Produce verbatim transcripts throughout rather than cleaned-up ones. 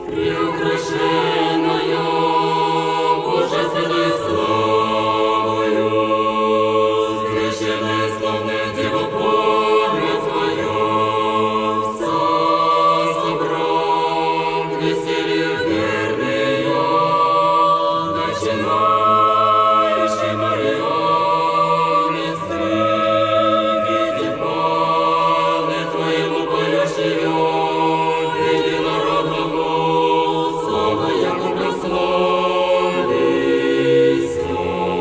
преукрашенная божественной славою, священная славная Дева помя Твоя, вся собран к веселью верные, начинающий Мариаме стриги Степаны Твоему поющие, единородного слава Яко прославися.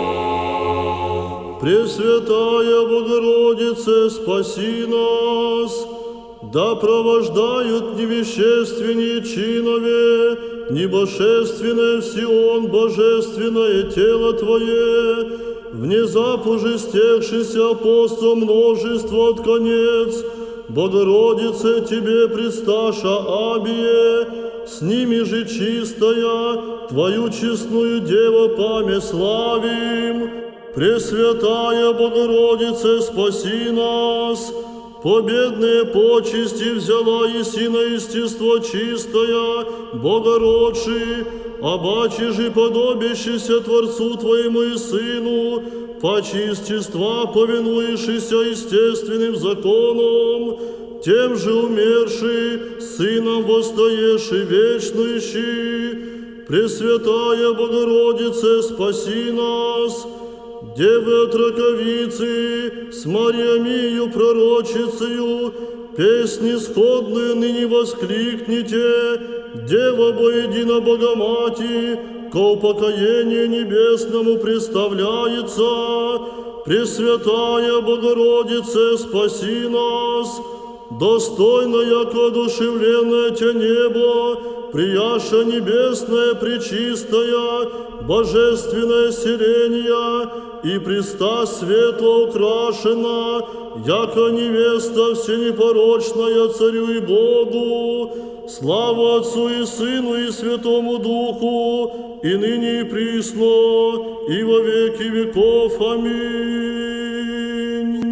Пресвятая Богородице, спаси нас, да провождают невещественные чинове, небошественное в Сион божественное тело Твое, внезапу же стекшийся апостол множество от конец, Богородице Тебе предсташа абие, с ними же чистая, Твою честную Деву память славим. Пресвятая Богородице, спаси нас, победные почести взяла и сина естество чистое, Богородши, обаче же подобящийся Творцу Твоему и Сыну, паче естества повинуешься естественным законом, тем же умерши, Сыном восстаешь и вечнующий. Пресвятая Богородице, спаси нас, Девы от раковицы, с Мариамию пророчицею, песни сходные ныне воскликните, Дева боедина Богомати, ко упокоению небесному представляется. Пресвятая Богородице, спаси нас, достойно, яко одушевленное Те небо, прияша небесная, пречистая, божественное селение, и преста светло украшена, яко невеста всенепорочная Царю и Богу. Слава Отцу и Сыну и Святому Духу, и ныне и присно, и во веки веков. Аминь.